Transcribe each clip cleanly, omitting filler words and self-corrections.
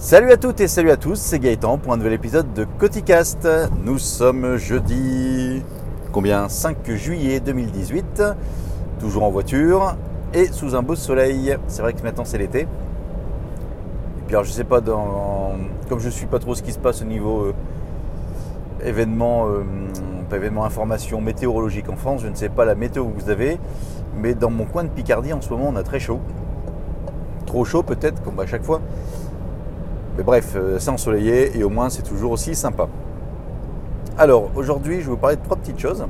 Salut à toutes et salut à tous, c'est Gaëtan pour un nouvel épisode de Coticast. Nous sommes jeudi 5 juillet 2018, toujours en voiture et sous un beau soleil. C'est vrai que maintenant c'est l'été. Et puis alors je sais pas, comme je suis pas trop ce qui se passe au niveau événement information météorologique en France, je ne sais pas la météo que vous avez, mais dans mon coin de Picardie en ce moment on a très chaud. Trop chaud peut-être comme à chaque fois. Mais bref, c'est ensoleillé et au moins c'est toujours aussi sympa. Alors aujourd'hui je vais vous parler de trois petites choses.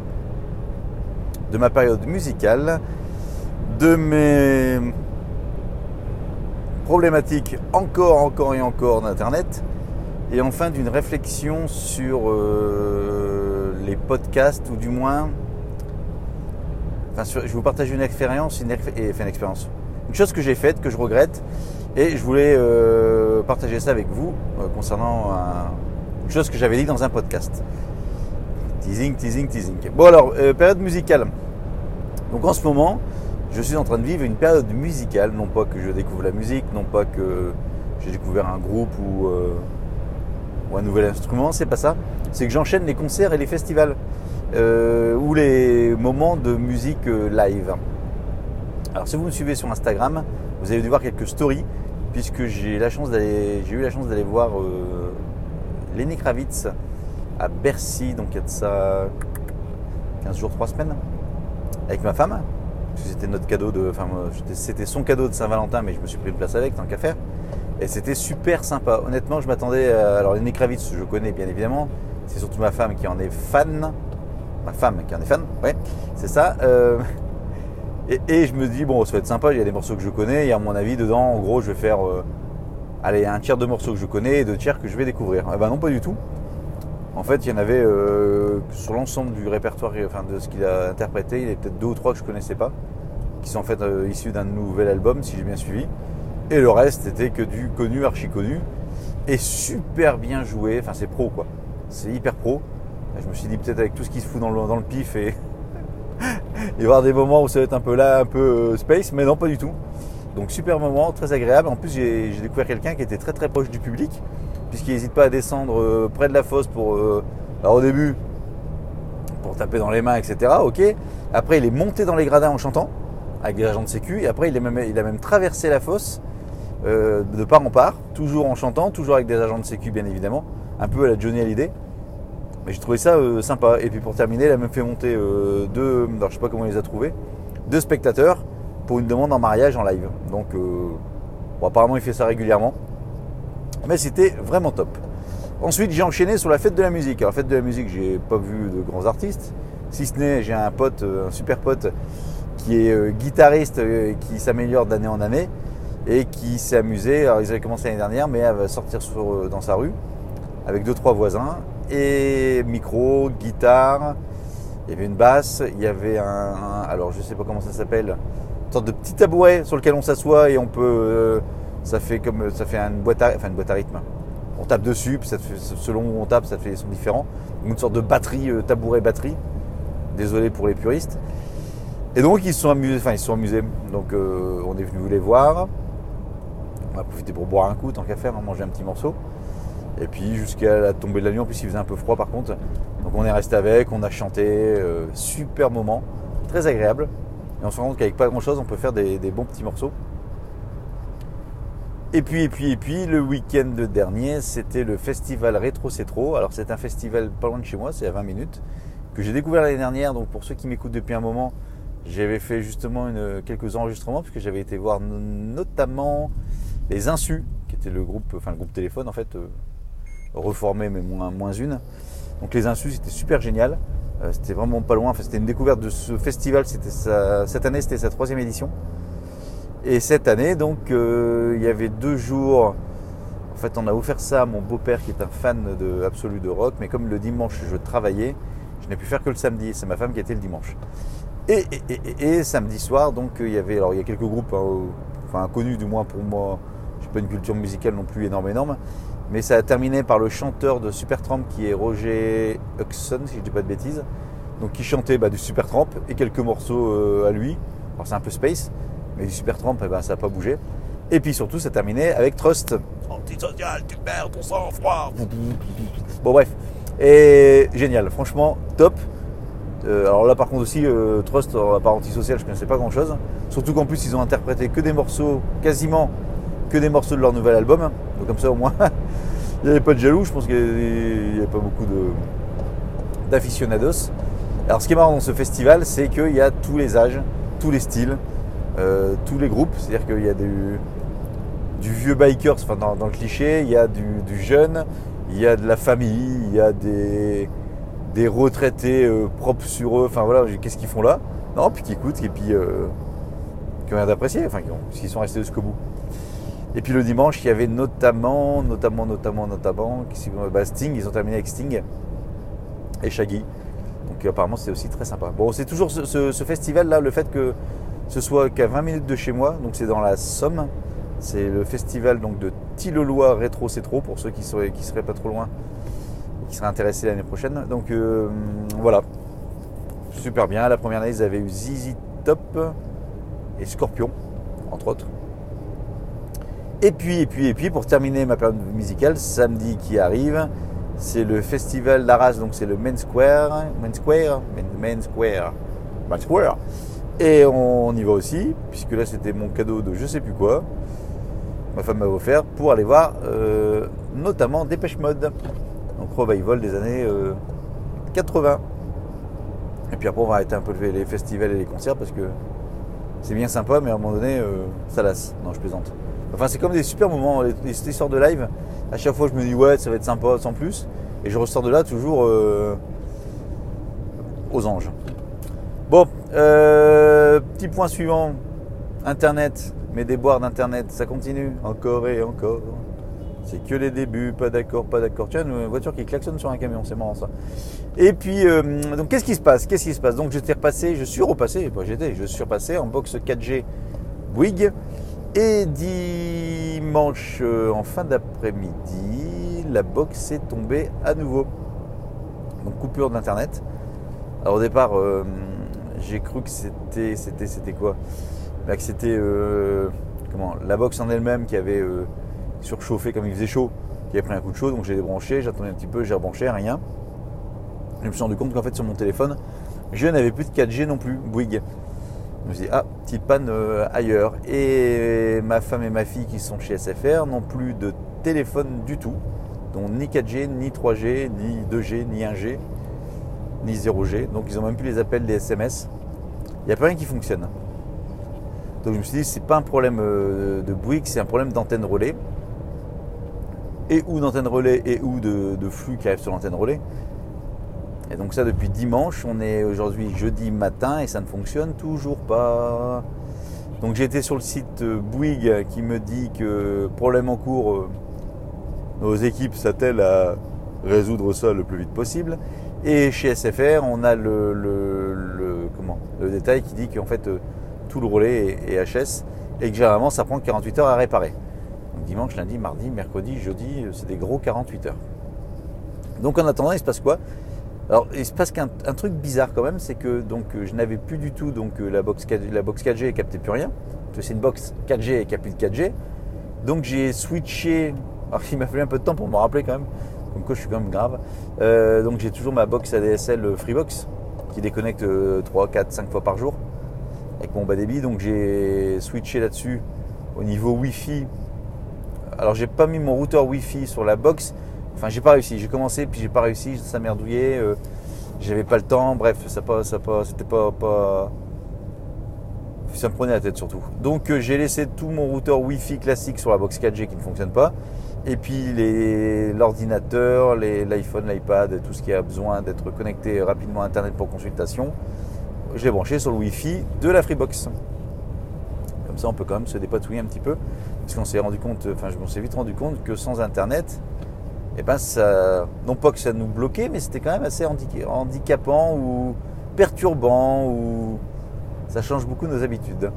De ma période musicale, de mes problématiques encore d'internet, et enfin d'une réflexion sur les podcasts, ou du moins, je vais vous partager une expérience, une chose que j'ai faite, que je regrette. Et je voulais partager ça avec vous concernant une chose que j'avais dit dans un podcast. Teasing. Bon alors, période musicale. Donc en ce moment, je suis en train de vivre une période musicale. Non pas que je découvre la musique, non pas que j'ai découvert un groupe ou un nouvel instrument, c'est pas ça. C'est que j'enchaîne les concerts et les festivals ou les moments de musique live. Alors si vous me suivez sur Instagram, vous avez dû voir quelques stories, puisque j'ai eu la chance d'aller voir Lenny Kravitz à Bercy, donc il y a de ça 15 jours, 3 semaines, avec ma femme, parce que c'était notre cadeau c'était son cadeau de Saint-Valentin, mais je me suis pris une place avec, tant qu'à faire, et c'était super sympa. Honnêtement, je m'attendais alors Lenny Kravitz, je connais bien évidemment, c'est surtout ma femme qui en est fan, ouais, c'est ça. Et je me dis, bon, ça va être sympa, il y a des morceaux que je connais, et à mon avis, dedans, en gros, je vais faire un tiers de morceaux que je connais et 2 tiers que je vais découvrir. Eh ben non, pas du tout. En fait, il y en avait sur l'ensemble du répertoire, de ce qu'il a interprété, il y avait peut-être 2 ou 3 que je ne connaissais pas, qui sont en fait issus d'un nouvel album, si j'ai bien suivi. Et le reste, c'était que du connu, archi connu, et super bien joué. Enfin, c'est pro, quoi. C'est hyper pro. Et je me suis dit, peut-être avec tout ce qui se fout dans le pif et... il va y avoir des moments où ça va être un peu space, mais non, pas du tout. Donc super moment, très agréable. En plus, j'ai découvert quelqu'un qui était très très proche du public, puisqu'il n'hésite pas à descendre près de la fosse alors au début, pour taper dans les mains, etc. Ok. Après, il est monté dans les gradins en chantant, avec des agents de sécu, et après, il a même traversé la fosse de part en part, toujours en chantant, toujours avec des agents de sécu, bien évidemment, un peu à la Johnny Hallyday. Mais j'ai trouvé ça sympa. Et puis pour terminer, il a même fait monter alors je sais pas comment il les a trouvés, 2 spectateurs pour une demande en mariage en live. Donc apparemment il fait ça régulièrement. Mais c'était vraiment top. Ensuite j'ai enchaîné sur la fête de la musique. Alors fête de la musique, j'ai pas vu de grands artistes. Si ce n'est, j'ai un super pote qui est guitariste, qui s'améliore d'année en année et qui s'est amusé. Alors ils avaient commencé l'année dernière, mais elle va sortir dans sa rue avec 2-3 voisins. Et micro, guitare, il y avait une basse, il y avait alors je sais pas comment ça s'appelle, une sorte de petit tabouret sur lequel on s'assoit et on peut, ça fait une boîte à rythme. On tape dessus, puis selon où on tape, ça fait des sons différents. Une sorte de batterie, tabouret batterie. Désolé pour les puristes. Et donc ils se sont amusés. Donc on est venu les voir. On a profité pour boire un coup, tant qu'à faire, manger un petit morceau. Et puis jusqu'à la tombée de la nuit, en plus il faisait un peu froid par contre. Donc on est resté avec, on a chanté, super moment, très agréable. Et on se rend compte qu'avec pas grand chose, on peut faire des bons petits morceaux. Et puis le week-end dernier, c'était le festival Rétro C'est Trop. Alors c'est un festival pas loin de chez moi, c'est à 20 minutes, que j'ai découvert l'année dernière. Donc pour ceux qui m'écoutent depuis un moment, j'avais fait justement quelques enregistrements, puisque j'avais été voir notamment les Insus, qui était le groupe téléphone en fait, reformé mais moins une. Donc les Insus, c'était super génial, c'était vraiment pas loin, c'était une découverte de ce festival. Cette année c'était sa 3e édition, et cette année donc il y avait 2 jours. En fait on a offert ça à mon beau-père qui est un fan absolu de rock, mais comme le dimanche je travaillais, je n'ai pu faire que le samedi, c'est ma femme qui était le dimanche. Et samedi soir donc il y a quelques groupes inconnus, du moins pour moi, j'ai pas une culture musicale non plus énorme. Mais ça a terminé par le chanteur de Supertramp qui est Roger Hodgson, si je ne dis pas de bêtises. Donc qui chantait du Supertramp et quelques morceaux à lui. Alors c'est un peu space, mais du Supertramp, ça n'a pas bougé. Et puis surtout, ça terminait avec Trust. Antisocial, tu perds ton sang-froid. Bon bref, et génial, franchement top. Alors là par contre aussi, Trust, à part Antisocial, je ne connaissais pas grand chose. Surtout qu'en plus ils ont interprété que des morceaux, quasiment que des morceaux de leur nouvel album. Donc comme ça au moins, il n'y avait pas de jaloux, je pense qu'il n'y avait pas beaucoup d'aficionados. Alors ce qui est marrant dans ce festival, c'est qu'il y a tous les âges, tous les styles, tous les groupes. C'est-à-dire qu'il y a du vieux bikers, enfin dans le cliché, il y a du jeune, il y a de la famille, il y a des retraités propres sur eux. Enfin voilà, qu'est-ce qu'ils font là? Non, puis qui écoutent et puis qui ont l'air d'apprécier, enfin qui sont restés jusqu'au bout. Et puis le dimanche, il y avait notamment Sting, ils ont terminé avec Sting et Shaggy. Donc apparemment c'était aussi très sympa. Bon, c'est toujours ce festival là, le fait que ce soit qu'à 20 minutes de chez moi, donc c'est dans la Somme. C'est le festival donc de Tilloloy Rétro C'est Trop pour ceux qui seraient pas trop loin, qui seraient intéressés l'année prochaine. Donc voilà, super bien. La première année ils avaient eu ZZ Top et Scorpion entre autres. Et puis pour terminer ma période musicale, samedi qui arrive, c'est le festival d'Arras, donc c'est le Main Square. Et on y va aussi, puisque là c'était mon cadeau de je sais plus quoi. Ma femme m'avait offert pour aller voir notamment Dépêche Mode, donc revival des années 80. Et puis après on va arrêter un peu les festivals et les concerts parce que c'est bien sympa, mais à un moment donné ça lasse. Non, je plaisante. Enfin, c'est comme des super moments, cette histoire de live. À chaque fois, je me dis, ouais, ça va être sympa, sans plus. Et je ressors de là toujours aux anges. Bon, petit point suivant. Internet, mes déboires d'Internet, ça continue. Encore et encore. C'est que les débuts, pas d'accord. Tiens, une voiture qui klaxonne sur un camion, c'est marrant ça. Et puis, donc qu'est-ce qui se passe? Donc, je suis repassé en box 4G Bouygues. Et dimanche, en fin d'après-midi, la box est tombée à nouveau. Donc coupure d'internet. Alors au départ, j'ai cru que c'était quoi? Là, que c'était la box en elle-même qui avait surchauffé comme il faisait chaud, qui avait pris un coup de chaud. Donc j'ai débranché, j'attendais un petit peu, j'ai rebranché, rien. Je me suis rendu compte qu'en fait sur mon téléphone, je n'avais plus de 4G non plus, Bouygues. Je me suis dit, petite panne ailleurs. Et ma femme et ma fille qui sont chez SFR n'ont plus de téléphone du tout. Donc ni 4G, ni 3G, ni 2G, ni 1G, ni 0G. Donc ils n'ont même plus les appels, les SMS. Il n'y a pas rien qui fonctionne. Donc je me suis dit, c'est pas un problème de Bouygues, c'est un problème d'antenne relais. Et ou d'antenne relais et ou de flux qui arrive sur l'antenne relais. Et donc ça depuis dimanche, on est aujourd'hui jeudi matin et ça ne fonctionne toujours pas. Donc j'ai été sur le site Bouygues qui me dit que problème en cours, nos équipes s'attellent à résoudre ça le plus vite possible. Et chez SFR, on a le détail qui dit qu'en fait tout le relais est HS et que généralement ça prend 48 heures à réparer. Donc dimanche, lundi, mardi, mercredi, jeudi, c'est des gros 48 heures. Donc en attendant, il se passe quoi? Alors, il se passe qu'un truc bizarre quand même, c'est que donc, je n'avais plus du tout la box 4G et captait plus rien. Parce que c'est une box 4G et qui n'a plus de 4G. Donc j'ai switché, alors il m'a fallu un peu de temps pour me rappeler quand même, comme quoi je suis quand même grave. Donc j'ai toujours ma box ADSL Freebox qui déconnecte 3, 4, 5 fois par jour avec mon bas débit. Donc j'ai switché là-dessus au niveau Wi-Fi. Alors j'ai pas mis mon routeur Wi-Fi sur la box. Enfin, j'ai pas réussi. J'ai commencé, puis j'ai pas réussi. Ça merdouillait. J'avais pas le temps. Bref, c'était pas. Ça me prenait la tête surtout. Donc, j'ai laissé tout mon routeur Wi-Fi classique sur la box 4G qui ne fonctionne pas. Et puis l'ordinateur, l'iPhone, l'iPad, tout ce qui a besoin d'être connecté rapidement à Internet pour consultation, je l'ai branché sur le Wi-Fi de la Freebox. Comme ça, on peut quand même se dépatouiller un petit peu. Parce qu'on s'est rendu compte, je m'en suis vite rendu compte que sans Internet, ça, non pas que ça nous bloquait, mais c'était quand même assez handicapant ou perturbant, ou ça change beaucoup nos habitudes.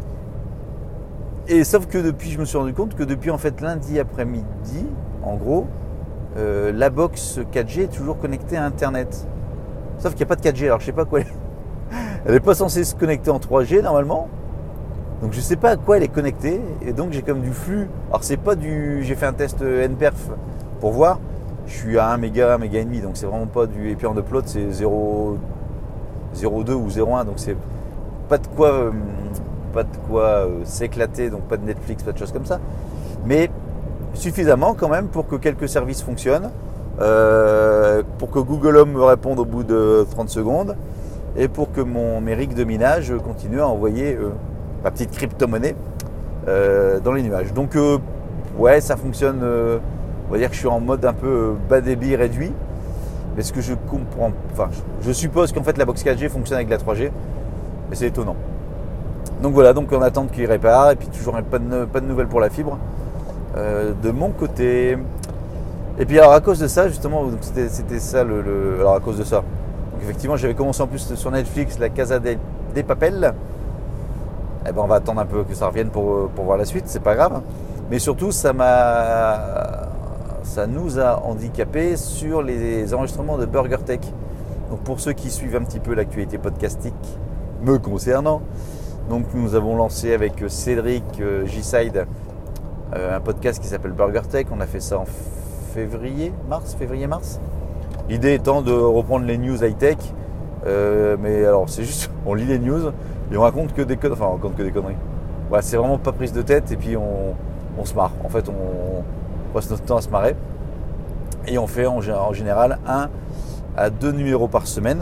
Et sauf que je me suis rendu compte que depuis en fait lundi après-midi, en gros, la box 4G est toujours connectée à Internet. Sauf qu'il n'y a pas de 4G, alors je sais pas quoi. Elle n'est pas censée se connecter en 3G normalement. Donc je sais pas à quoi elle est connectée et donc j'ai comme du flux. Alors c'est pas du, j'ai fait un test NPerf pour voir. Je suis à 1 méga, 1 méga et demi, donc c'est vraiment pas du. Et puis en upload c'est 0,2 ou 0,1, donc c'est pas de quoi s'éclater, donc pas de Netflix, pas de choses comme ça. Mais suffisamment quand même pour que quelques services fonctionnent, pour que Google Home me réponde au bout de 30 secondes et pour que mes rigs de minage continuent à envoyer ma petite crypto-monnaie dans les nuages. Donc ouais, ça fonctionne. On va dire que je suis en mode un peu bas débit réduit. Mais ce que je comprends, enfin, je suppose qu'en fait la box 4G fonctionne avec la 3G, mais c'est étonnant. Donc voilà, donc on attend qu'il répare et puis toujours pas de nouvelles pour la fibre de mon côté. Et puis alors à cause de ça justement, donc c'était ça alors à cause de ça. Donc effectivement j'avais commencé en plus sur Netflix la Casa des Papel. Eh ben on va attendre un peu que ça revienne pour voir la suite, c'est pas grave. Mais surtout ça nous a handicapés sur les enregistrements de Burger Tech. Donc pour ceux qui suivent un petit peu l'actualité podcastique me concernant, donc nous avons lancé avec Cédric G-Side un podcast qui s'appelle Burger Tech. On a fait ça en février-mars. L'idée étant de reprendre les news high-tech, mais alors c'est juste, on lit les news et on raconte que des conneries. Voilà, c'est vraiment pas prise de tête et puis on se marre. En fait, on passe notre temps à se marrer et on fait en général 1 à 2 numéros par semaine.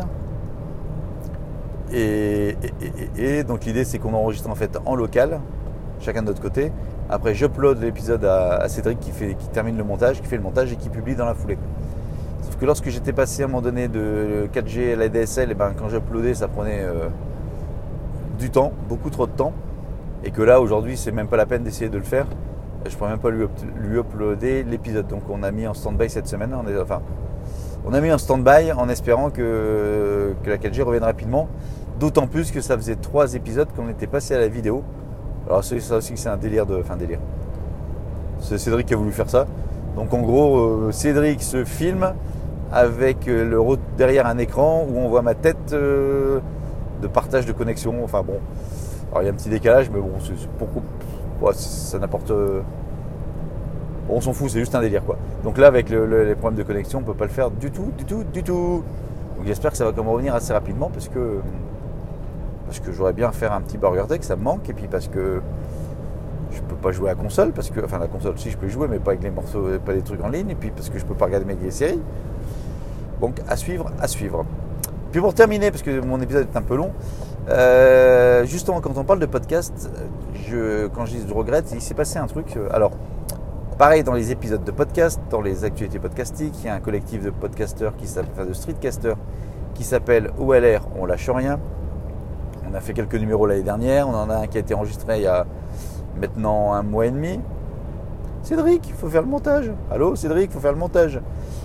Et donc l'idée c'est qu'on enregistre en fait en local, chacun de notre côté. Après j'upload l'épisode à Cédric qui fait le montage et qui publie dans la foulée. Sauf que lorsque j'étais passé à un moment donné de 4G à la DSL, et ben quand j'uploadais ça prenait du temps, beaucoup trop de temps. Et que là aujourd'hui c'est même pas la peine d'essayer de le faire. Je ne pourrais même pas lui uploader l'épisode. Donc on a mis en stand-by cette semaine. On a mis en stand-by en espérant que la 4G revienne rapidement. D'autant plus que ça faisait 3 épisodes qu'on était passé à la vidéo. Alors ça aussi c'est un délire délire. C'est Cédric qui a voulu faire ça. Donc en gros, Cédric se filme avec derrière un écran où on voit ma tête de partage de connexion. Enfin bon, alors il y a un petit décalage, mais bon, ça n'apporte. On s'en fout, c'est juste un délire quoi. Donc là, avec les problèmes de connexion, on ne peut pas le faire du tout. Donc j'espère que ça va quand même revenir assez rapidement parce que j'aurais bien faire un petit Burger Tech, ça me manque, et puis parce que je peux pas jouer à la console, la console si je peux jouer, mais pas avec les morceaux, pas des trucs en ligne, et puis parce que je peux pas regarder mes séries. Donc à suivre. Puis pour terminer, parce que mon épisode est un peu long, justement quand on parle de podcast, quand je regrette, il s'est passé un truc. Alors pareil dans les épisodes de podcast, dans les actualités podcastiques, il y a un collectif de podcasteurs de streetcasters qui s'appelle OLR, on lâche rien. On a fait quelques numéros l'année dernière, on en a un qui a été enregistré il y a maintenant 1 mois et demi. Cédric, il faut faire le montage. Allô Cédric, il faut faire le montage.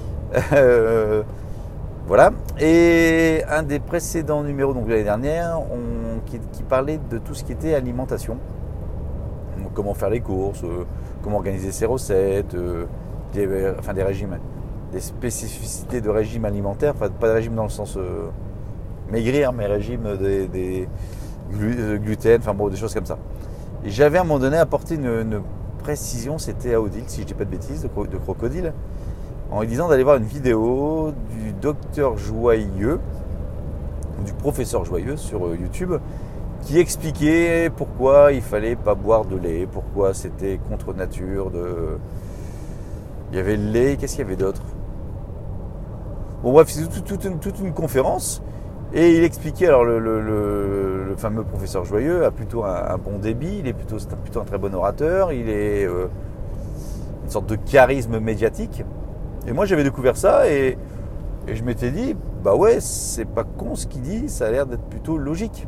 Voilà. Et un des précédents numéros donc de l'année dernière qui parlait de tout ce qui était alimentation. Donc, comment faire les courses, comment organiser ses recettes, des régimes, des spécificités de régime alimentaire, enfin pas de régime dans le sens maigrir, mais régime des gluten, enfin bon, des choses comme ça. Et j'avais à un moment donné apporté une précision, c'était à Odile, si je dis pas de bêtises, de Crocodile, en lui disant d'aller voir une vidéo du docteur Joyeux, du professeur Joyeux sur YouTube, qui expliquait pourquoi il fallait pas boire de lait, pourquoi c'était contre nature. Il y avait le lait, qu'est-ce qu'il y avait d'autre? Bon bref, c'est toute une conférence. Et il expliquait, alors le fameux professeur Joyeux a plutôt un bon débit, c'est plutôt un très bon orateur, il est une sorte de charisme médiatique. Et moi j'avais découvert ça et je m'étais dit, bah ouais, c'est pas con ce qu'il dit, ça a l'air d'être plutôt logique.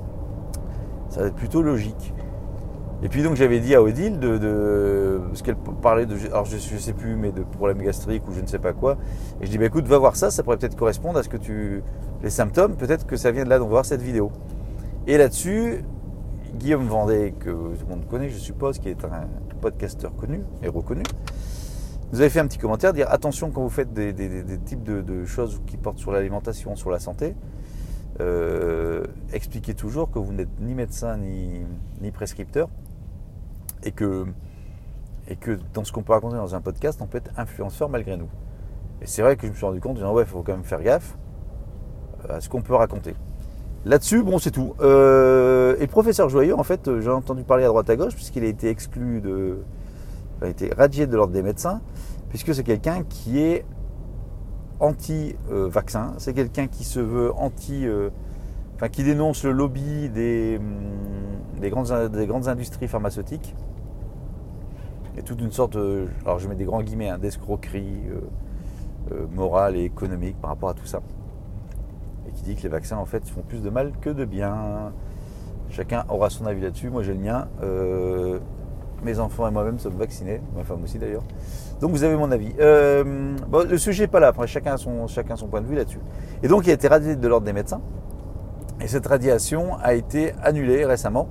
Et puis donc j'avais dit à Odile parce qu'elle parlait alors je sais plus, mais de problèmes gastriques ou je ne sais pas quoi. Et je dis, bah écoute, va voir ça pourrait peut-être correspondre à ce que les symptômes, peut-être que ça vient de là, donc va voir cette vidéo. Et là-dessus, Guillaume Vendée, que tout le monde connaît, je suppose, qui est un podcasteur connu et reconnu, nous avait fait un petit commentaire, dire attention quand vous faites des types de choses qui portent sur l'alimentation, sur la santé, expliquez toujours que vous n'êtes ni médecin ni prescripteur et que dans ce qu'on peut raconter dans un podcast, on peut être influenceur malgré nous. Et c'est vrai que je me suis rendu compte, il faut quand même faire gaffe à ce qu'on peut raconter. Là-dessus, bon, c'est tout. Et le professeur Joyeux, en fait, j'ai entendu parler à droite à gauche, puisqu'il a été il a été radié de l'ordre des médecins, puisque c'est quelqu'un qui est anti-vaccin, c'est quelqu'un qui se veut qui dénonce le lobby des grandes industries pharmaceutiques, et toute une sorte, alors je mets des grands guillemets, d'escroquerie morale et économique par rapport à tout ça. Et qui dit que les vaccins en fait font plus de mal que de bien. Chacun aura son avis là-dessus, moi j'ai le mien. Mes enfants et moi-même sommes vaccinés, ma femme aussi d'ailleurs. Donc vous avez mon avis. Le sujet n'est pas là, après chacun a son point de vue là-dessus. Et donc il a été radié de l'ordre des médecins. Et cette radiation a été annulée récemment.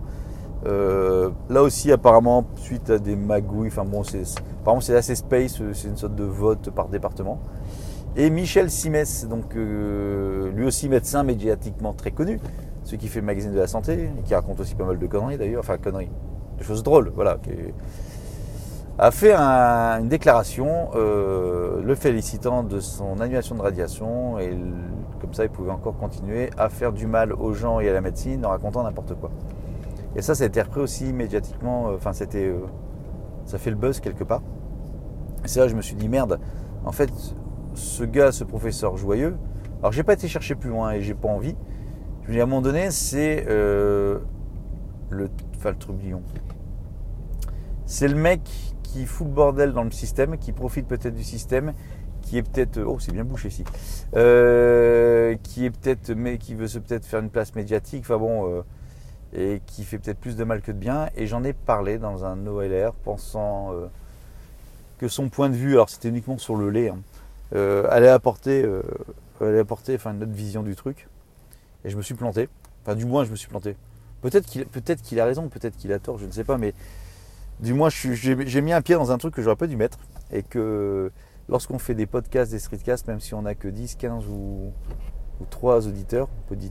Là aussi apparemment suite à des magouilles, apparemment c'est assez space, c'est une sorte de vote par département. Et Michel Simès, donc lui aussi médecin médiatiquement très connu, celui qui fait le magazine de la santé, et qui raconte aussi pas mal de conneries d'ailleurs, des choses drôles, voilà, a fait une déclaration le félicitant de son annulation de radiation, et comme ça il pouvait encore continuer à faire du mal aux gens et à la médecine en racontant n'importe quoi. Et ça a été repris aussi médiatiquement, ça fait le buzz quelque part. Et c'est là que je me suis dit merde, en fait ce professeur Joyeux, alors j'ai pas été chercher plus loin et j'ai pas envie. Je me dis à un moment donné c'est le trublion. C'est le mec qui fout le bordel dans le système, qui profite peut-être du système, qui est peut-être, c'est bien bouché ici, qui veut peut-être faire une place médiatique, et qui fait peut-être plus de mal que de bien. Et j'en ai parlé dans un OLR, pensant que son point de vue, alors c'était uniquement sur le lait, allait apporter une autre vision du truc. Et je me suis planté. Du moins, je me suis planté. Peut-être qu'il a raison, peut-être qu'il a tort, je ne sais pas, mais du moins, j'ai mis un pied dans un truc que j'aurais pas dû mettre. Et que lorsqu'on fait des podcasts, des streetcasts, même si on n'a que 10, 15 ou 3 auditeurs,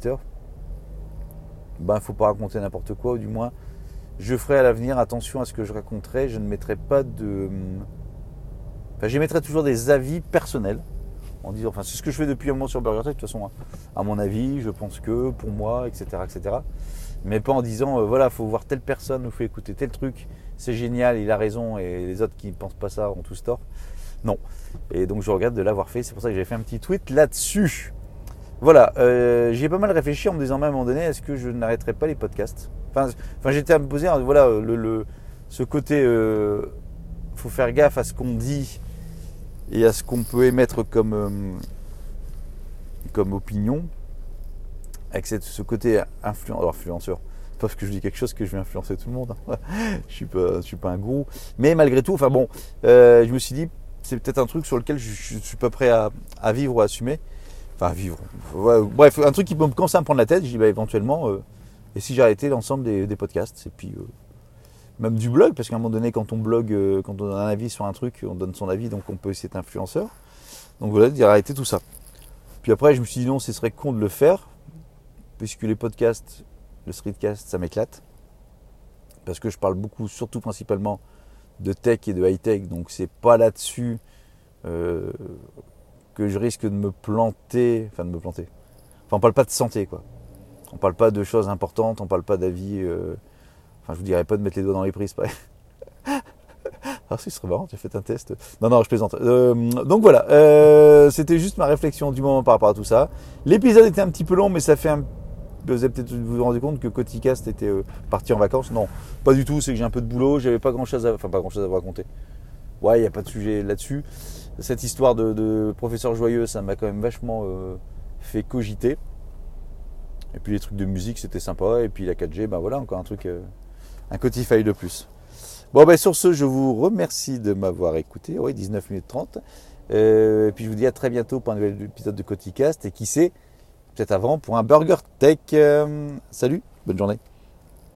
faut pas raconter n'importe quoi, ou du moins, je ferai à l'avenir attention à ce que je raconterai. Je ne mettrai pas j'émettrai toujours des avis personnels en disant, c'est ce que je fais depuis un moment sur Burger Tech, de toute façon, à mon avis, je pense que, pour moi, etc., etc. Mais pas en disant, faut voir telle personne, il faut écouter tel truc, c'est génial, il a raison, et les autres qui ne pensent pas ça ont tous tort. Non. Et donc je regrette de l'avoir fait, c'est pour ça que j'ai fait un petit tweet là-dessus. Voilà, j'y ai pas mal réfléchi en me disant même à un moment donné, est-ce que je n'arrêterai pas les podcasts ? J'étais à me poser, ce côté, faut faire gaffe à ce qu'on dit et à ce qu'on peut émettre comme opinion, avec ce côté influenceur. Parce que je dis quelque chose que je vais influencer tout le monde. Je suis pas un gourou. Mais malgré tout, je me suis dit, c'est peut-être un truc sur lequel je suis pas prêt à vivre ou à assumer. Vivre. Bref, un truc qui peut me commencer à me prendre la tête. Je dis éventuellement, et si j'arrêtais l'ensemble des podcasts, et puis même du blog, parce qu'à un moment donné, quand on blogue, quand on donne un avis sur un truc, on donne son avis, donc on peut essayer d'être influenceur. Donc voilà, d'arrêter tout ça. Puis après, je me suis dit non, ce serait con de le faire, puisque les podcasts, le streetcast, ça m'éclate. Parce que je parle beaucoup, surtout principalement, de tech et de high-tech, donc c'est pas là-dessus que je risque de me planter. On parle pas de santé, quoi. On parle pas de choses importantes, on parle pas d'avis. Je vous dirais pas de mettre les doigts dans les prises, pas. Ah, ce serait marrant, tu as fait un test. Non, je plaisante. Donc voilà, c'était juste ma réflexion du moment par rapport à tout ça. L'épisode était un petit peu long, mais ça fait vous avez peut-être vous rendu compte que Coticast était parti en vacances. Non, pas du tout, c'est que j'ai un peu de boulot, j'avais pas grand-chose à vous raconter. Ouais, il n'y a pas de sujet là-dessus. Cette histoire de professeur Joyeux, ça m'a quand même vachement fait cogiter. Et puis les trucs de musique, c'était sympa. Et puis la 4G, encore un truc, un Cotify de plus. Bon, sur ce, je vous remercie de m'avoir écouté. Oui, 19 minutes 30. Et puis je vous dis à très bientôt pour un nouvel épisode de Coticast. Et qui sait, peut-être avant, pour un Burger Tech. Salut, bonne journée.